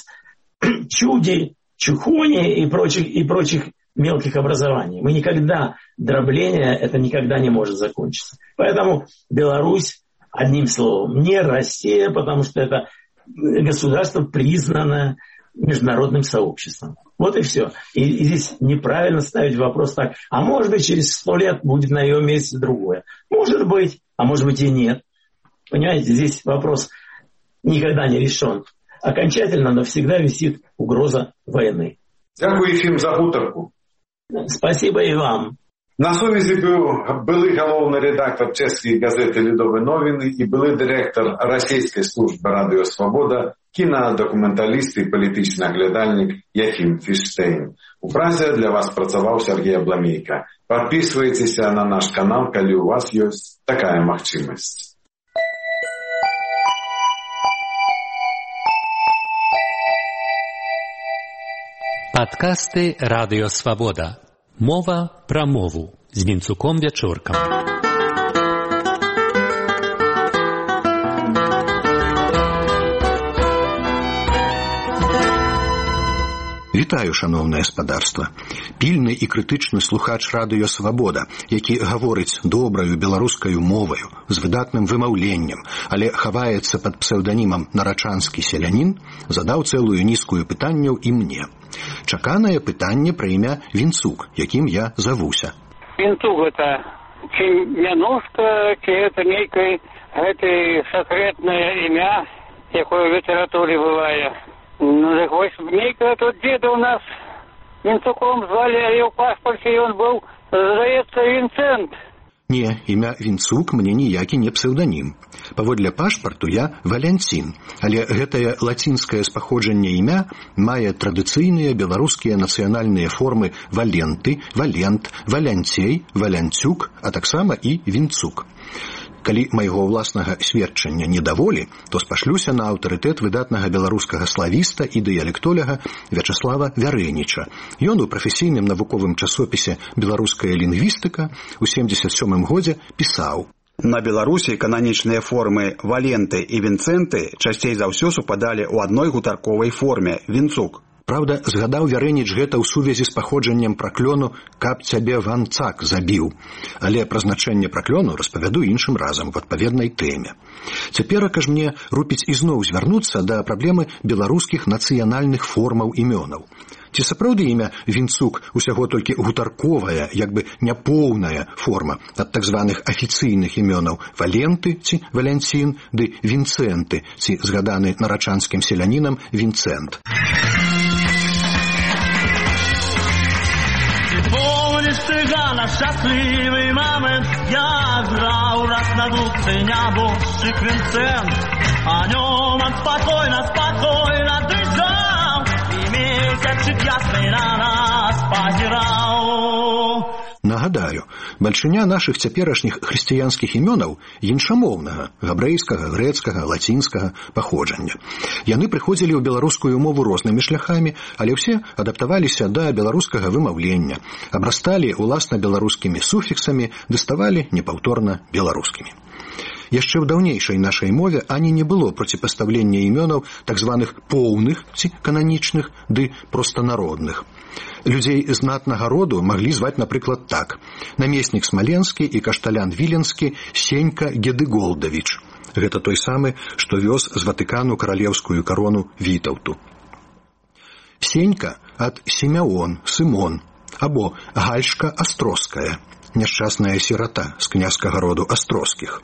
Speaker 4: чуди, чухони и прочих, и прочих мелких образований. Мы никогда, дробление это никогда не может закончиться. Поэтому Беларусь, одним словом, не Россия, потому что это государство, признанное международным сообществом. Вот и все. И, и здесь неправильно ставить вопрос так, а может быть через сто лет будет на ее месте другое. Может быть, а может быть и нет. Понимаете, здесь вопрос никогда не решен. Окончательно, но всегда висит угроза войны.
Speaker 3: Дякую всем за гутарку.
Speaker 4: Спасибо и вам.
Speaker 3: На сувязі був былий головний редактор чеської газети «Лідові новини» і былий директор російської служби «Радіо Свобода», кінодокументаліст і політичний оглядальник Яхім Фіштейн. У Празі для вас працював Сергій Абламейко. Підписуйтесь на наш канал, коли у вас є така можливість.
Speaker 5: Падкасты «Радыё Свабода». Мова пра мову з Вінцуком Вячоркам.
Speaker 6: Вітаю, шановне гаспадарства. Пільны і крытычны слухач радыё «Свабода», які гаворыць добраю беларускаю моваю, з выдатным вымаўленнем, але хаваецца пад псеўданімам «Нарачанскі селянін», задаў цэлую нізкую пытанняў і мне. Чаканае пытанне пра імя Вінцук, якім я завуся.
Speaker 7: Вінцук гэта ці мянушка, ці гэта нейкае гэта сакрэтнае імя, якое ў літаратуры бывае. Ну, так вось нейкага тут дзеда у нас Вінцуком звалі, але ў паспарце ён быў, здаецца, Вінцэнт.
Speaker 6: Не, імя Вінцук мне ніякі не псеўданім. Паводле пашпарту я Валянцін, але гэтае лацінскае спаходжанне імя мае традыцыйныя беларускія нацыянальныя формы Валенты, Валент, Валянцей, Валянцюк, а таксама і Вінцук. Калі майго ўласнага сведчання недаволі, то спашлюся на аўтарытэт выдатнага беларускага славіста і дыялектоляга Вячаслава Вярэніча. Ён у прафесійным навуковым часопісе «Беларуская лінгвістыка» у семдзесят сёмым годзе пісаў:
Speaker 8: На Беларусі кананічныя формы Валенты і Вінцэнты часцей за ўсё супадалі ў адной гутарковай форме – Вінцук.
Speaker 6: Праўда, згадаў Вярэніч гэта ў сувязі з паходжаннем праклёну «Каб цябе ванцак забіў». Але пра значэнне праклёну распавяду іншым разам в адпаведнай тэме. Цяперака ж мне рупіць ізноў звярнуцца да праблемы беларускіх нацыянальных формаў імёнаў. Ці сапраўды імя Вінцук усяго толькі гутарковая, як бы няпоўная форма ад так званых афіцыйных імёнаў Валенты ці Валянцін ды Вінцэнты ці згаданы нарачанскім селянінам Вінцэнт.
Speaker 9: Помнишь, цыгана, счастливый момент, я играл раз на дудце нябожчик Винцент, о нем он спокойно, спокойно дышал, и месячик ясный на нас позирал.
Speaker 6: Нагадаю, бальшыня нашых цяперашніх хрысціянскіх імёнаў іншамоўнага, габрэйскага, грэцкага, лацінскага паходжання. Яны прыходзілі ў беларускую мову рознымі шляхамі, але ўсе адаптаваліся да беларускага вымаўлення, абрасталі уласна беларускімі суфіксамі, ды ставалі непаўторна беларускімі. Яшчэ ў даўнейшай нашай мове ані не было проціпастаўлення імёнаў так званых поўных ці кананічных ды простанародных. Людзей знатнага роду маглі зваць, напрыклад, так: намеснік Смаленскі і кашталян Віленскі Сенька Гедыголдавіч. Гэта той самы, што вёз з Ватыкану каралеўскую карону Вітаўту. Сенька ад Семяон, Сымон, або Гальшка Астроская, няшчасная сірата з княскага роду Астроскіх.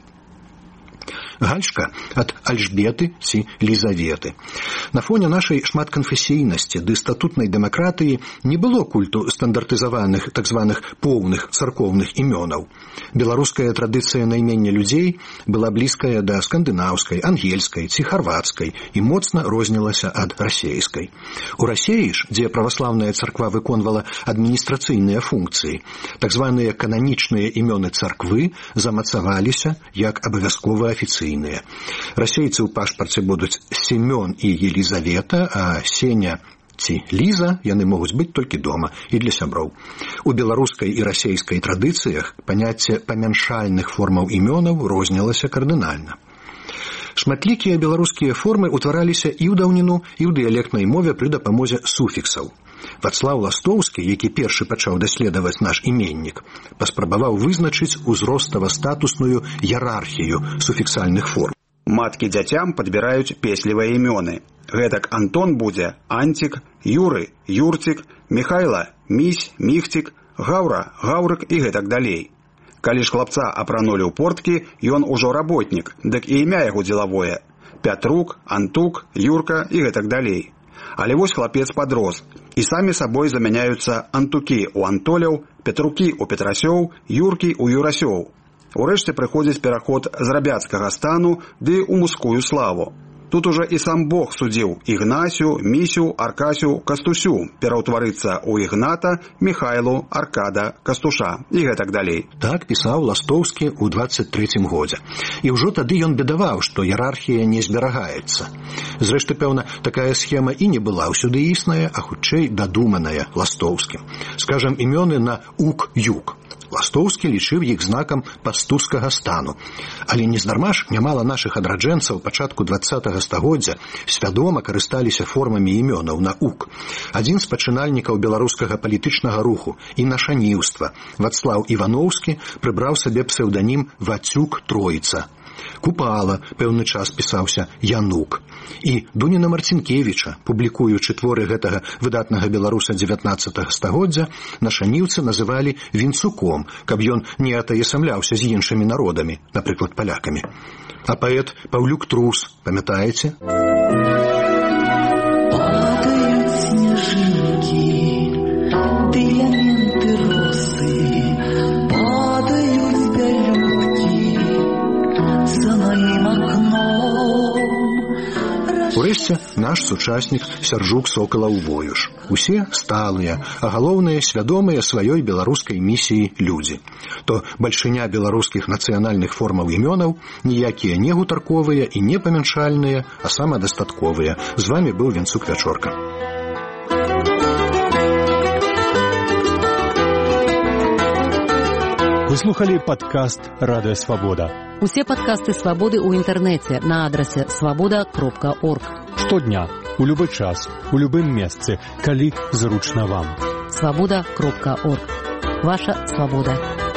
Speaker 6: Гальшка ад Альжбеты ці Лізаветы. На фоне нашай шматканфесійнасці ды статутнай дэмакратыі не было культу стандартызаваных так званых поўных царкоўных імёнаў. Беларуская традыцыя наймення людзей была блізкая да скандынаўскай, ангельскай ці харвацкай і моцна рознілася ад расейскай. У Расеі ж, дзе праваслаўная царква выконвала адміністрацыйныя функцыі, так званыя кананічныя імёны царквы замацаваліся як абавязкова афіцыйныя. Расейцы ў пашпарце будуць Семён і Елізавета, а Сеня ці Ліза яны могуць быць толькі дома і для сяброў. У беларускай і расейскай традыцыях паняцце памяншальных формаў імёнаў рознілася кардынальна. Шматлікія беларускія формы ўтвараліся і ў даўніну, і ў дыялектнай мове пры дапамозе суфіксаў. Вацлаў Ластоўскі, які першы пачаў даследаваць наш іменнік, паспрабаваў вызначыць узростава-статусную іерархію суфіксальных форм.
Speaker 8: Маткі дзяцям падбіраюць песлівыя імёны. Гэтак Антон будзе Антик, Юры – Юрцік, Михайла – Місь, Міхцік, Гаўра – Гаўрык і гэтак далей. Калі ж хлапца апранулі ў порткі, ён ужо работнік, дык і імя яго дзелавое – Пятрук, Антук, Юрка і гэтак далей. Але вось хлапец падрос, і самі сабой замяняюцца Антукі ў Антоляў, Петрукі ў Петрасёў, Юркі ў Юрасёў. Урэшце прыходзіць пераход з рабяцкага стану ды ў мужскую славу. Тут уже і сам Бог судзіў Ігнасю, Місю, Аркасю, Кастусю пераўтварыцца ў Ігната, Михайлу, Аркада, Кастуша і гэтак далей.
Speaker 6: Так пісаў Ластоўскі ў дваццаць трэцім годзе. І ўжо тады ён бедаваў, што іерархія не зберагаецца. Зрэшты, пэўна, такая схема і не была ўсюды існая, а хутчэй дадуманая Ластоўскім. Скажам, імёны на ук-юк. Ластоўскі лічыў іх знакам пастускага стану. Але нездарма ж нямала нашых адраджэнцаў пачатку дваццатага стагоддзя свядома карысталіся формамі імёнаў на ук. Адзін з пачынальнікаў беларускага палітычнага руху і нашаніўства, Вацлаў Івановскі, прыбраў сабе псеўданім Вацюк Троіца. Купала пэўны час пісаўся Янук. І Дуніна Марцінкевіча, публікуючы творы гэтага выдатнага беларуса дзевятнаццатага стагоддзя, нашаніўцы называлі Вінцуком, каб ён не атаясамляўся з іншымі народамі, напрыклад, палякамі. А паэт Паўлюк Трус, памятаеце?
Speaker 10: Падаюць сняжынкі, дыяменты росы, падаюць бялюкі за маім акном.
Speaker 6: Урэшце, наш сучаснік Сяржук Сокалаў-Воюш. Усе сталыя, а галоўныя свядомыя сваёй беларускай місіі людзі. То бальшыня беларускіх нацыянальных формаў імёнаў ніякія не гутарковыя і не памяншальныя, а самадастатковыя. З вамі быў Вінцук Вячорка.
Speaker 5: Вы слухали падкаст «Радыё Свабода».
Speaker 11: Усе падкасты «Свабоды» ў інтэрнэце на адрасе свабода кропка орг.
Speaker 5: Штодня, у любы час, у любым месцы, калі зручна вам.
Speaker 11: свобода кропка орг. Ваша свобода.